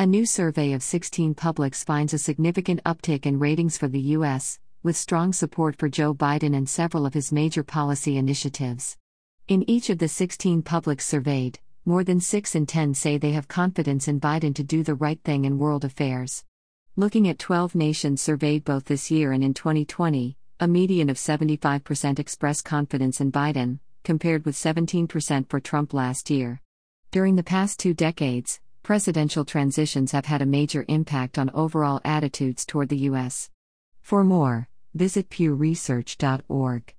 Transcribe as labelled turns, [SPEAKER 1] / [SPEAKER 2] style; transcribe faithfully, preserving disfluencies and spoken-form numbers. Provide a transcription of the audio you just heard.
[SPEAKER 1] A new survey of sixteen publics finds a significant uptick in ratings for the U S, with strong support for Joe Biden and several of his major policy initiatives. In each of the sixteen publics surveyed, more than six in ten say they have confidence in Biden to do the right thing in world affairs. Looking at twelve nations surveyed both this year and in twenty twenty, a median of seventy-five percent expressed confidence in Biden, compared with seventeen percent for Trump last year. During the past two decades, presidential transitions have had a major impact on overall attitudes toward the U S. For more, visit pew research dot org.